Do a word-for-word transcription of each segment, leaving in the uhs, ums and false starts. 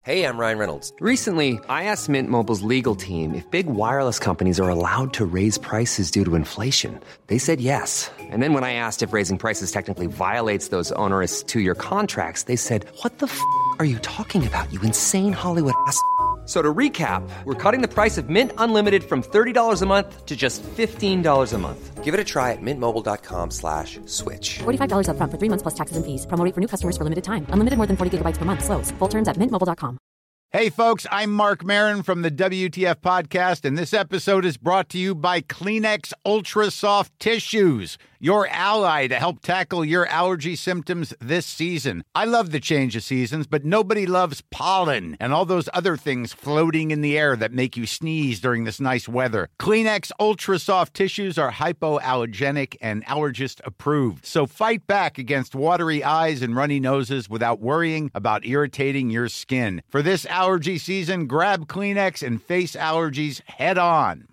Hey, I'm Ryan Reynolds. Recently, I asked Mint Mobile's legal team if big wireless companies are allowed to raise prices due to inflation. They said yes. And then when I asked if raising prices technically violates those onerous two-year contracts, they said, "What the f*** are you talking about, you insane Hollywood ass?" So to recap, we're cutting the price of Mint Unlimited from thirty dollars a month to just fifteen dollars a month. Give it a try at mintmobile.com slash switch. forty-five dollars up front for three months plus taxes and fees. Promo rate for new customers for limited time. Unlimited more than forty gigabytes per month. Slows full terms at mint mobile dot com. Hey, folks, I'm Mark Maron from the W T F Podcast, and this episode is brought to you by Kleenex Ultra Soft Tissues, your ally to help tackle your allergy symptoms this season. I love the change of seasons, but nobody loves pollen and all those other things floating in the air that make you sneeze during this nice weather. Kleenex Ultra Soft Tissues are hypoallergenic and allergist approved, so fight back against watery eyes and runny noses without worrying about irritating your skin. For this allergy season, grab Kleenex and face allergies head on.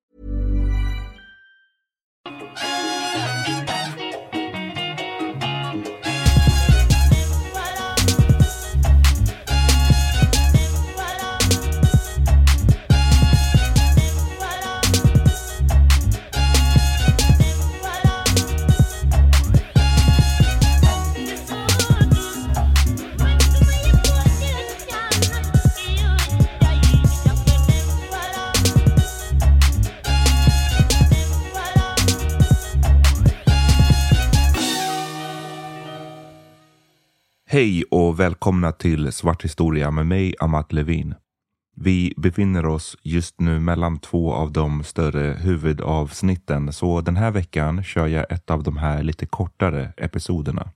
Hej och välkomna till Svart historia med mig, Amat Levin. Vi befinner oss just nu mellan två av de större huvudavsnitten, så den här veckan kör jag ett av de här lite kortare episoderna.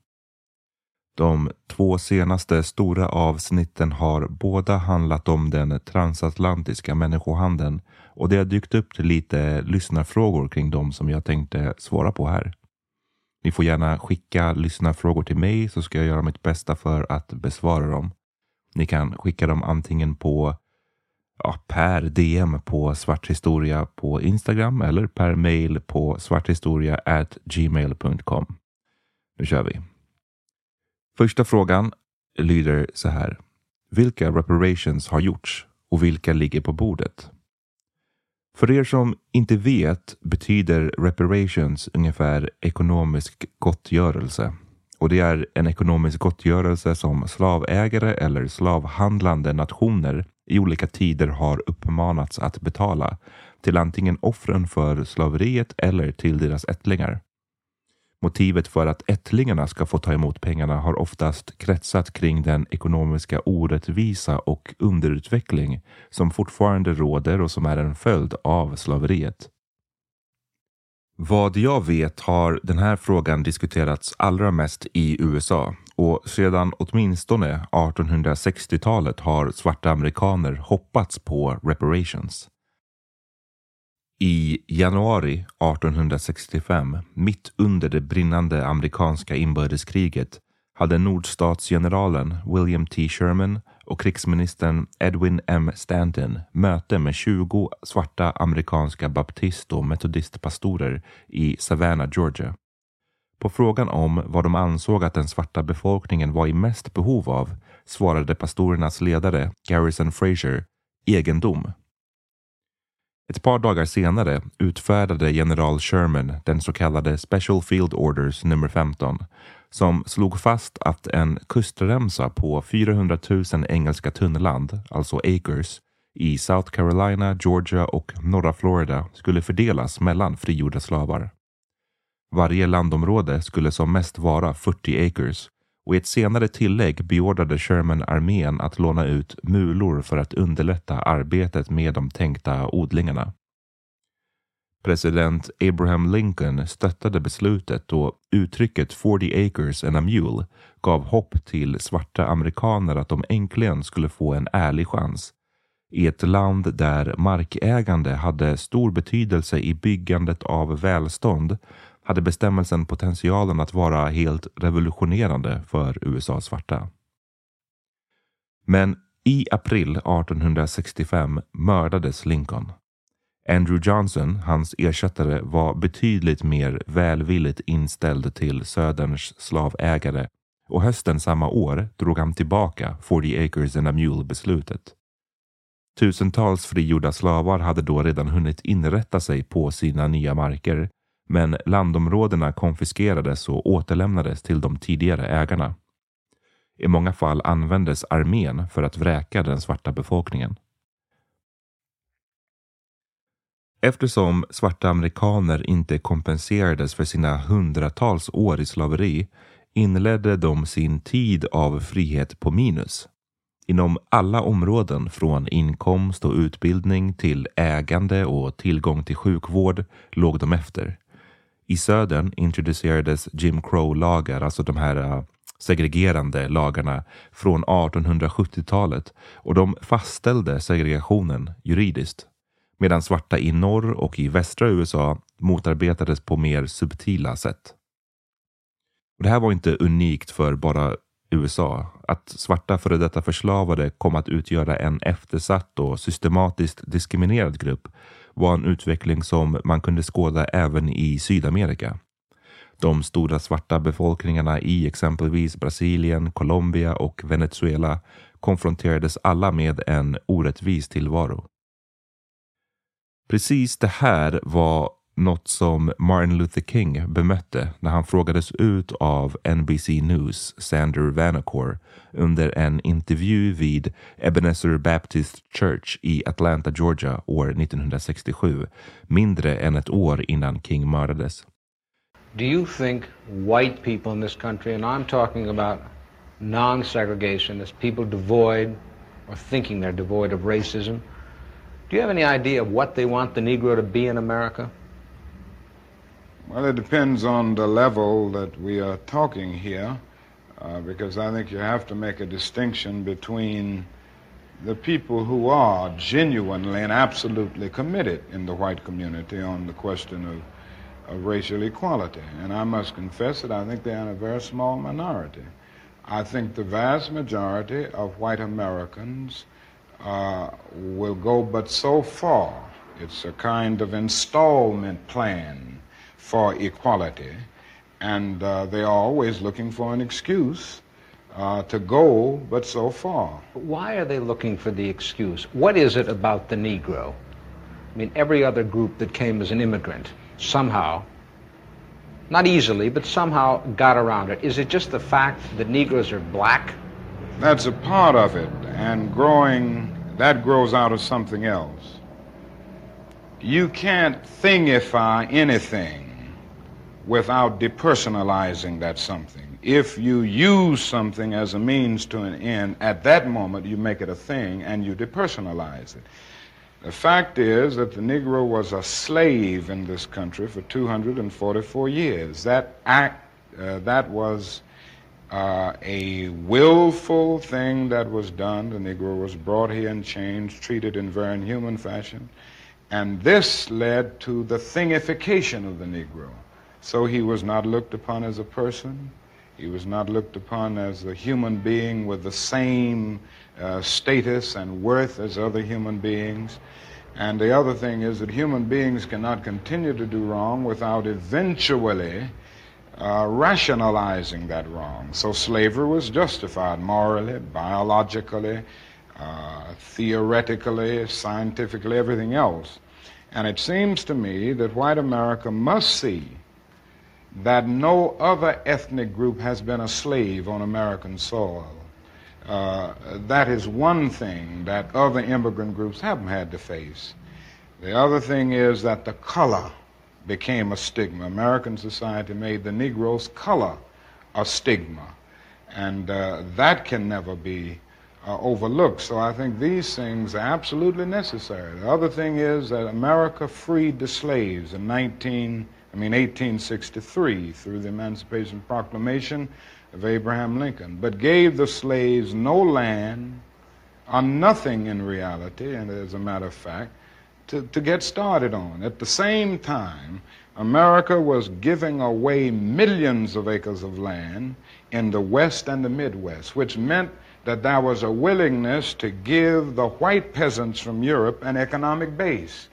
De två senaste stora avsnitten har båda handlat om den transatlantiska människohandeln, och det har dykt upp lite lyssnarfrågor kring dem som jag tänkte svara på här. Ni får gärna skicka lyssnarfrågor till mig, så ska jag göra mitt bästa för att besvara dem. Ni kan skicka dem antingen på ja, per D M på svarthistoria på Instagram eller per mail på svarthistoria at gmail dot com. Nu kör vi. Första frågan lyder så här. Vilka reparations har gjorts och vilka ligger på bordet? För er som inte vet betyder reparations ungefär ekonomisk gottgörelse. Och det är en ekonomisk gottgörelse som slavägare eller slavhandlande nationer i olika tider har uppmanats att betala till antingen offren för slaveriet eller till deras ättlingar. Motivet för att ättlingarna ska få ta emot pengarna har oftast kretsat kring den ekonomiska orättvisa och underutveckling som fortfarande råder och som är en följd av slaveriet. Vad jag vet har den här frågan diskuterats allra mest i U S A, och sedan åtminstone artonhundrasextiotalet har svarta amerikaner hoppats på reparations. I januari artonhundrasextiofem, mitt under det brinnande amerikanska inbördeskriget, hade nordstatsgeneralen William T. Sherman och krigsministern Edwin M. Stanton möte med tjugo svarta amerikanska baptist- och metodistpastorer i Savannah, Georgia. På frågan om vad de ansåg att den svarta befolkningen var i mest behov av svarade pastorernas ledare Garrison Frazier egendom. Ett par dagar senare utfärdade general Sherman den så kallade Special Field Orders nummer femton, som slog fast att en kustremsa på fyrahundratusen engelska tunnland, alltså acres, i South Carolina, Georgia och norra Florida skulle fördelas mellan frigjorda slavar. Varje landområde skulle som mest vara fyrtio acres, och i ett senare tillägg beordrade Sherman armén att låna ut mulor för att underlätta arbetet med de tänkta odlingarna. President Abraham Lincoln stöttade beslutet, och uttrycket forty acres and a mule gav hopp till svarta amerikaner att de äntligen skulle få en ärlig chans. I ett land där markägande hade stor betydelse i byggandet av välstånd hade bestämmelsen potentialen att vara helt revolutionerande för U S A svarta. Men i april artonhundrasextiofem mördades Lincoln. Andrew Johnson, hans ersättare, var betydligt mer välvilligt inställd till söderns slavägare och hösten samma år drog han tillbaka forty acres and a mule-beslutet. Tusentals frigjorda slavar hade då redan hunnit inrätta sig på sina nya marker, men landområdena konfiskerades och återlämnades till de tidigare ägarna. I många fall användes armén för att vräka den svarta befolkningen. Eftersom svarta amerikaner inte kompenserades för sina hundratals år i slaveri inledde de sin tid av frihet på minus. Inom alla områden från inkomst och utbildning till ägande och tillgång till sjukvård låg de efter. I södern introducerades Jim Crow-lagar, alltså de här segregerande lagarna från artonhundrasjuttiotalet, och de fastställde segregationen juridiskt. Medan svarta i norr och i västra U S A motarbetades på mer subtila sätt. Och det här var inte unikt för bara U S A. Att svarta före detta förslavade kom att utgöra en eftersatt och systematiskt diskriminerad grupp var en utveckling som man kunde skåda även i Sydamerika. De stora svarta befolkningarna i exempelvis Brasilien, Colombia och Venezuela konfronterades alla med en orättvis tillvaro. Precis det här var något som Martin Luther King bemötte när han frågades ut av N B C News Sander Vanacore under en intervju vid Ebenezer Baptist Church i Atlanta, Georgia år nittonhundrasextiosju, mindre än ett år innan King mördades. Do you think white people in this country, and I'm talking about non-segregationists, people devoid or thinking they're devoid of racism, do you have any idea of what they want the Negro to be in America? Well, it depends on the level that we are talking here, uh, because I think you have to make a distinction between the people who are genuinely and absolutely committed in the white community on the question of, of racial equality. And I must confess that I think they're in a very small minority. I think the vast majority of white Americans uh, will go but so far. It's a kind of installment plan for equality, and uh, they are always looking for an excuse uh, to go but so far. Why are they looking for the excuse? What is it about the Negro? I mean, every other group that came as an immigrant somehow, not easily, but somehow got around it. Is it just the fact that Negroes are black? That's a part of it, and growing, that grows out of something else. You can't thingify anything without depersonalizing that something. If you use something as a means to an end, at that moment you make it a thing and you depersonalize it. The fact is that the Negro was a slave in this country for two hundred forty-four years. That act, uh, that was uh, a willful thing that was done. The Negro was brought here in chains, treated in very inhuman fashion. And this led to the thingification of the Negro. So he was not looked upon as a person. He was not looked upon as a human being with the same uh, status and worth as other human beings. And the other thing is that human beings cannot continue to do wrong without eventually uh, rationalizing that wrong. So slavery was justified morally, biologically, uh, theoretically, scientifically, everything else. And it seems to me that white America must see that no other ethnic group has been a slave on American soil. Uh, that is one thing that other immigrant groups haven't had to face. The other thing is that the color became a stigma. American society made the Negro's color a stigma, and uh, that can never be uh, overlooked. So I think these things are absolutely necessary. The other thing is that America freed the slaves in nineteen I mean, eighteen sixty-three, through the Emancipation Proclamation of Abraham Lincoln, but gave the slaves no land, or nothing in reality, and as a matter of fact, to, to get started on. At the same time, America was giving away millions of acres of land in the West and the Midwest, which meant that there was a willingness to give the white peasants from Europe an economic base.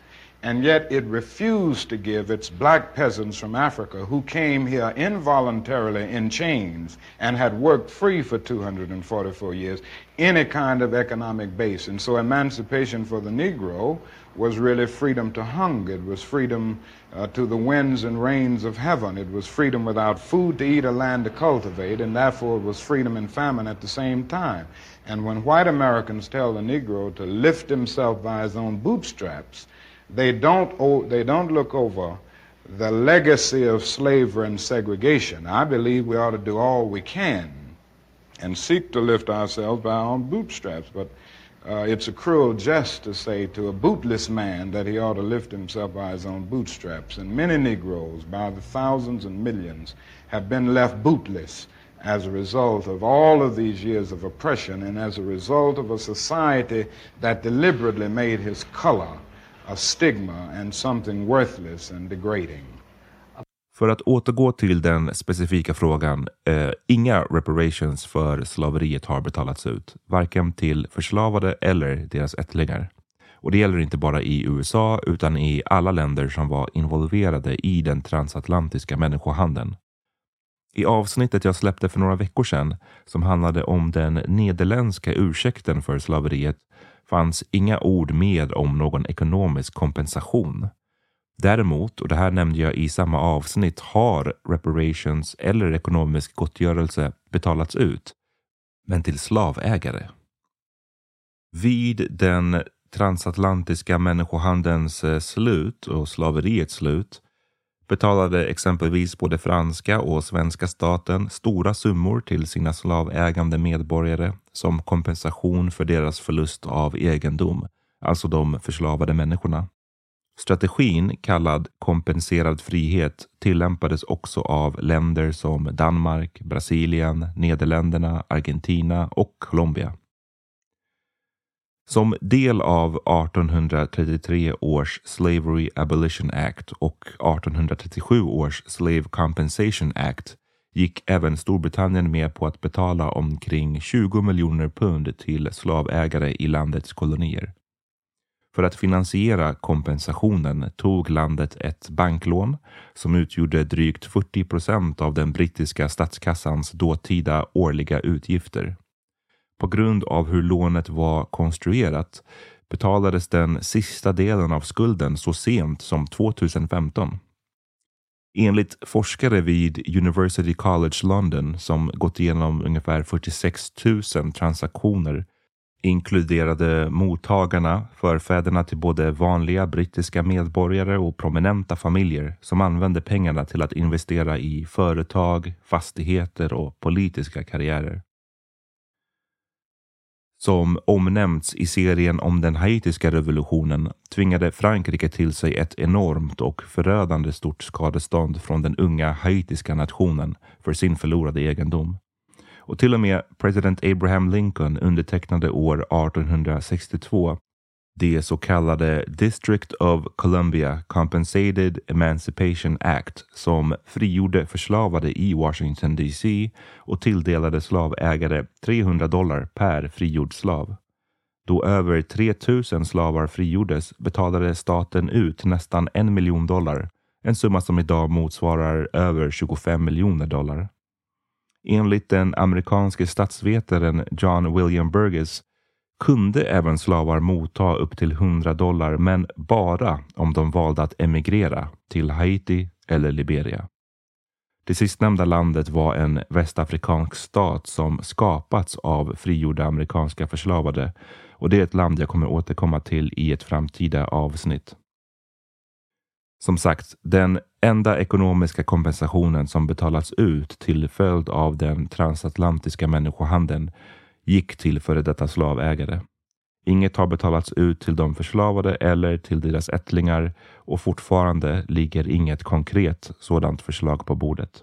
and yet it refused to give its black peasants from Africa who came here involuntarily in chains and had worked free for two hundred forty-four years any kind of economic base. And so emancipation for the Negro was really freedom to hunger. It was freedom uh, to the winds and rains of heaven. It was freedom without food to eat or land to cultivate, and therefore it was freedom and famine at the same time. And when white Americans tell the Negro to lift himself by his own bootstraps, they don't, oh, they don't look over the legacy of slavery and segregation. I believe we ought to do all we can and seek to lift ourselves by our own bootstraps, but Uh, it's a cruel jest to say to a bootless man that he ought to lift himself by his own bootstraps. And many Negroes, by the thousands and millions, have been left bootless as a result of all of these years of oppression and as a result of a society that deliberately made his color a stigma and something worthless and degrading. För att återgå till den specifika frågan, eh, inga reparations för slaveriet har betalats ut, varken till förslavade eller deras ättlingar. Och det gäller inte bara i U S A utan i alla länder som var involverade i den transatlantiska människohandeln. I avsnittet jag släppte för några veckor sedan, som handlade om den nederländska ursäkten för slaveriet, fanns inga ord med om någon ekonomisk kompensation. Däremot, och det här nämnde jag i samma avsnitt, har reparations eller ekonomisk gottgörelse betalats ut, men till slavägare. Vid den transatlantiska människohandelns slut och slaveriets slut betalade exempelvis både franska och svenska staten stora summor till sina slavägande medborgare som kompensation för deras förlust av egendom, alltså de förslavade människorna. Strategin, kallad kompenserad frihet, tillämpades också av länder som Danmark, Brasilien, Nederländerna, Argentina och Colombia. Som del av artonhundratrettiotre års Slavery Abolition Act och artonhundratrettiosju års Slave Compensation Act gick även Storbritannien med på att betala omkring tjugo miljoner pund till slavägare i landets kolonier. För att finansiera kompensationen tog landet ett banklån som utgjorde drygt fyrtio procent av den brittiska statskassans dåtida årliga utgifter. På grund av hur lånet var konstruerat betalades den sista delen av skulden så sent som tjugohundrafemton. Enligt forskare vid University College London som gått igenom ungefär fyrtiosex tusen transaktioner inkluderade mottagarna förfäderna till både vanliga brittiska medborgare och prominenta familjer som använde pengarna till att investera i företag, fastigheter och politiska karriärer. Som omnämnts i serien om den haitiska revolutionen tvingade Frankrike till sig ett enormt och förödande stort skadestånd från den unga haitiska nationen för sin förlorade egendom. Och till och med president Abraham Lincoln undertecknade år artonhundrasextiotvå det så kallade District of Columbia Compensated Emancipation Act som frigjorde förslavade i Washington D C och tilldelade slavägare trehundra dollar per frigjord slav. Då över tre tusen slavar frigjordes betalade staten ut nästan en miljon dollar, en summa som idag motsvarar över tjugofem miljoner dollar. Enligt den amerikanske statsvetaren John William Burgess kunde även slavar motta upp till hundra dollar, men bara om de valde att emigrera till Haiti eller Liberia. Det sistnämnda landet var en västafrikansk stat som skapats av frigjorda amerikanska förslavade, och det är ett land jag kommer återkomma till i ett framtida avsnitt. Som sagt, den enda ekonomiska kompensationen som betalats ut till följd av den transatlantiska människohandeln gick till före detta slavägare. Inget har betalats ut till de förslavade eller till deras ättlingar, och fortfarande ligger inget konkret sådant förslag på bordet.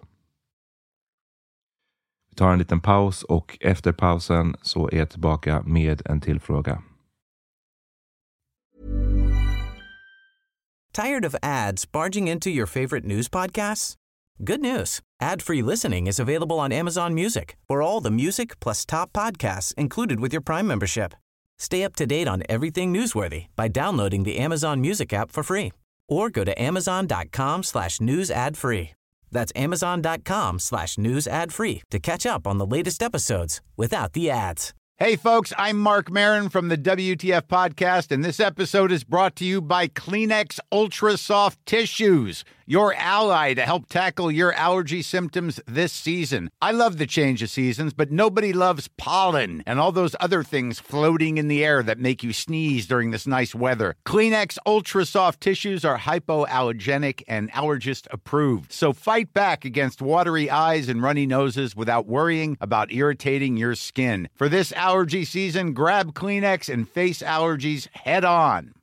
Vi tar en liten paus och efter pausen så är jag tillbaka med en till fråga. Tired of ads barging into your favorite news podcasts? Good news. Ad-free listening is available on Amazon Music for all the music plus top podcasts included with your Prime membership. Stay up to date on everything newsworthy by downloading the Amazon Music app for free or go to amazon.com slash news ad free. That's amazon.com slash news ad free to catch up on the latest episodes without the ads. Hey folks, I'm Mark Maron from the W T F podcast, and this episode is brought to you by Kleenex Ultra Soft Tissues, your ally to help tackle your allergy symptoms this season. I love the change of seasons, but nobody loves pollen and all those other things floating in the air that make you sneeze during this nice weather. Kleenex Ultra Soft Tissues are hypoallergenic and allergist approved, so fight back against watery eyes and runny noses without worrying about irritating your skin. For this allergy season, grab Kleenex and face allergies head on.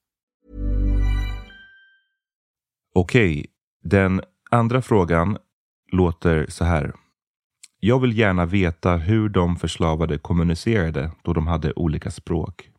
Okej, den andra frågan låter så här. Jag vill gärna veta hur de förslavade kommunicerade då de hade olika språk.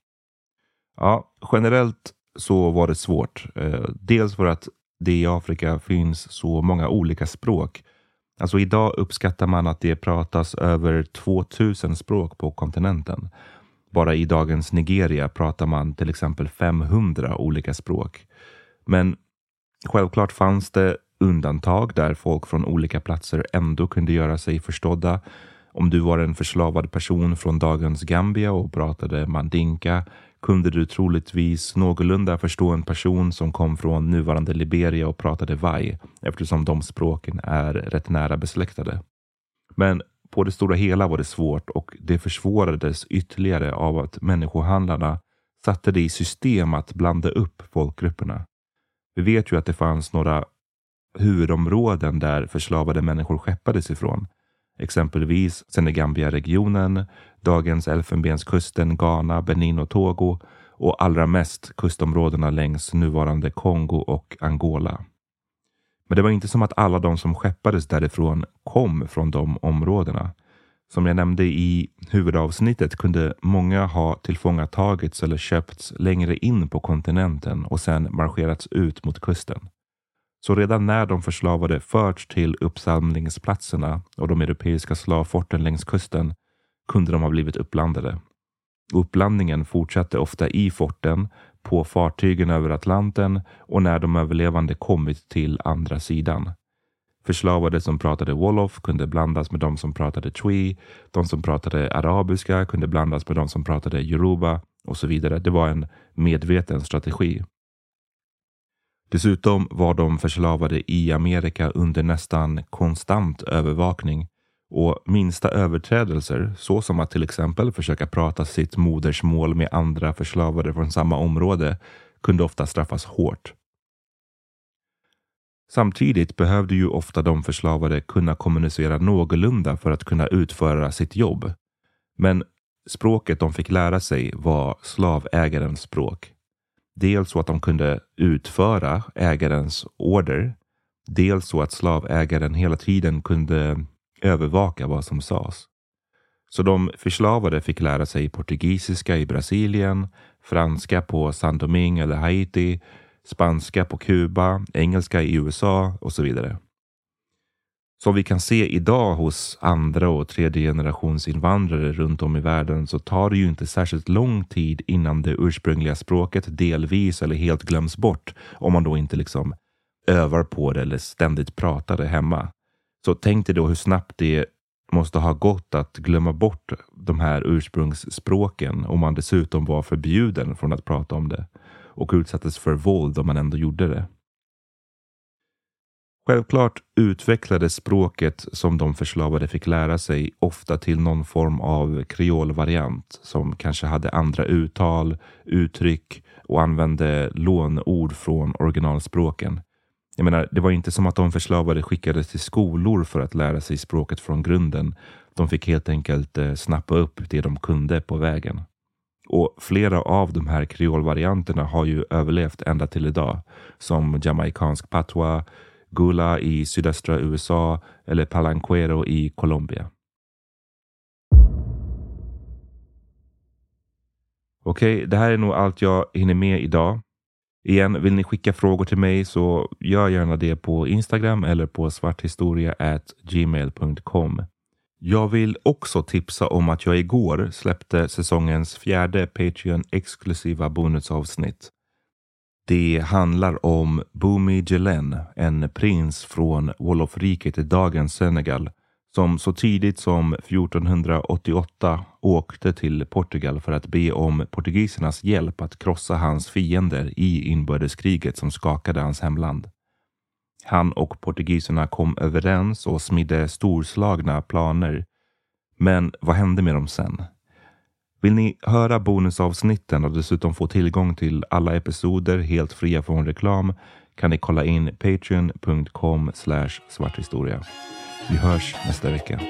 Ja, generellt så var det svårt. Dels för att det i Afrika finns så många olika språk. Alltså idag uppskattar man att det pratas över tvåtusen språk på kontinenten. Bara i dagens Nigeria pratar man till exempel femhundra olika språk. Men självklart fanns det undantag där folk från olika platser ändå kunde göra sig förstådda. Om du var en förslavad person från dagens Gambia och pratade mandinka kunde du troligtvis någorlunda förstå en person som kom från nuvarande Liberia och pratade vai, eftersom de språken är rätt nära besläktade. Men på det stora hela var det svårt, och det försvårades ytterligare av att människohandlarna satte det i system att blanda upp folkgrupperna. Vi vet ju att det fanns några huvudområden där förslavade människor skeppades ifrån. Exempelvis Senegambia-regionen, dagens Elfenbenskusten, Ghana, Benin och Togo, och allra mest kustområdena längs nuvarande Kongo och Angola. Men det var inte som att alla de som skeppades därifrån kom från de områdena. Som jag nämnde i huvudavsnittet kunde många ha tillfångatagits eller köpts längre in på kontinenten och sedan marscherats ut mot kusten. Så redan när de förslavade förts till uppsamlingsplatserna och de europeiska slavforten längs kusten kunde de ha blivit upplandade. Upplandningen fortsatte ofta i forten, på fartygen över Atlanten och när de överlevande kommit till andra sidan. Förslavade som pratade Wolof kunde blandas med de som pratade Twi, de som pratade arabiska kunde blandas med de som pratade Yoruba och så vidare. Det var en medveten strategi. Dessutom var de förslavade i Amerika under nästan konstant övervakning, och minsta överträdelser, så som att till exempel försöka prata sitt modersmål med andra förslavade från samma område, kunde ofta straffas hårt. Samtidigt behövde ju ofta de förslavade kunna kommunicera någorlunda för att kunna utföra sitt jobb. Men språket de fick lära sig var slavägarens språk. Dels så att de kunde utföra ägarens order. Dels så att slavägaren hela tiden kunde övervaka vad som sades. Så de förslavade fick lära sig portugisiska i Brasilien, franska på Saint-Domingue eller Haiti, spanska på Kuba, engelska i U S A och så vidare. Som vi kan se idag hos andra och tredje generations invandrare runt om i världen, så tar det ju inte särskilt lång tid innan det ursprungliga språket delvis eller helt glöms bort, om man då inte liksom övar på det eller ständigt pratar det hemma. Så tänk dig då hur snabbt det måste ha gått att glömma bort de här ursprungsspråken om man dessutom var förbjuden från att prata om det och utsattes för våld om man ändå gjorde det. Självklart utvecklades språket som de förslavade fick lära sig ofta till någon form av kreolvariant som kanske hade andra uttal, uttryck och använde lånord från originalspråken. Jag menar, det var inte som att de förslavade skickades till skolor för att lära sig språket från grunden. De fick helt enkelt eh, snappa upp det de kunde på vägen. Och flera av de här kreolvarianterna har ju överlevt ända till idag, som jamaicansk patois, gula i sydöstra U S A eller palanquero i Colombia. Okej, det här är nog allt jag hinner med idag. Igen, vill ni skicka frågor till mig så gör gärna det på Instagram eller på svarthistoria at gmail dot com. Jag vill också tipsa om att jag igår släppte säsongens fjärde Patreon-exklusiva bonusavsnitt. Det handlar om Bumi Jelen, en prins från Wolof-riket i dagens Senegal, som så tidigt som fjortonhundraåttioåtta åkte till Portugal för att be om portugisernas hjälp att krossa hans fiender i inbördeskriget som skakade hans hemland. Han och portugiserna kom överens och smidde storslagna planer. Men vad hände med dem sen? Vill ni höra bonusavsnitten och dessutom få tillgång till alla episoder helt fria från reklam kan ni kolla in patreon punkt com slash svarthistoria. Vi hörs nästa vecka.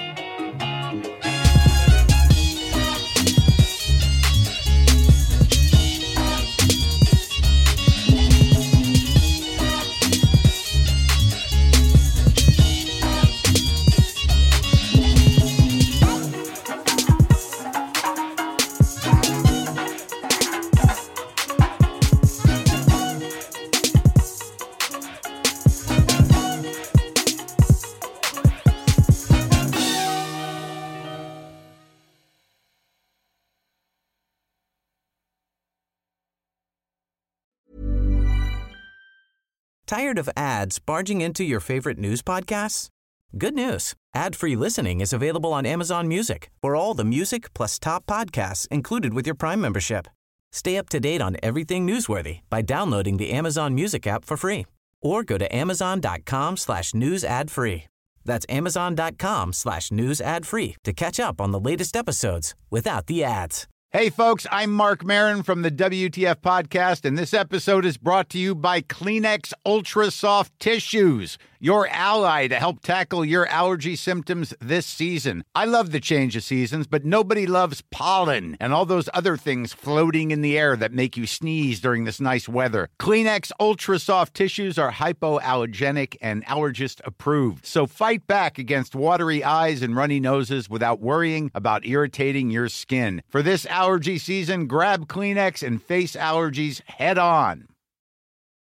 Tired of ads barging into your favorite news podcasts? Good news. Ad-free listening is available on Amazon Music for all the music plus top podcasts included with your Prime membership. Stay up to date on everything newsworthy by downloading the Amazon Music app for free or go to amazon.com slash news ad free. That's amazon.com slash news ad free to catch up on the latest episodes without the ads. Hey, folks, I'm Mark Maron from the W T F Podcast, and this episode is brought to you by Kleenex Ultra Soft Tissues, your ally to help tackle your allergy symptoms this season. I love the change of seasons, but nobody loves pollen and all those other things floating in the air that make you sneeze during this nice weather. Kleenex Ultra Soft Tissues are hypoallergenic and allergist approved, so fight back against watery eyes and runny noses without worrying about irritating your skin. For this allergy season, grab Kleenex and face allergies head on.